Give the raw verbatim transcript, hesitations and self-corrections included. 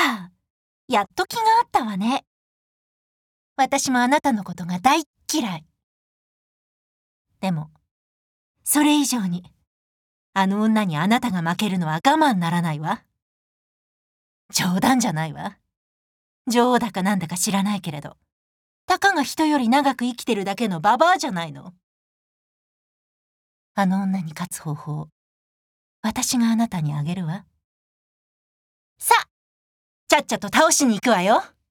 か。やっと気があったわね。私もあなたのことが大っ嫌い。でも、それ以上に、あの女にあなたが負けるのは我慢ならないわ。冗談じゃないわ。女王だかなんだか知らないけれど、たかが人より長く生きてるだけのババアじゃないの。あの女に勝つ方法、私があなたにあげるわ。さあ、ちゃっちゃと倒しに行くわよ。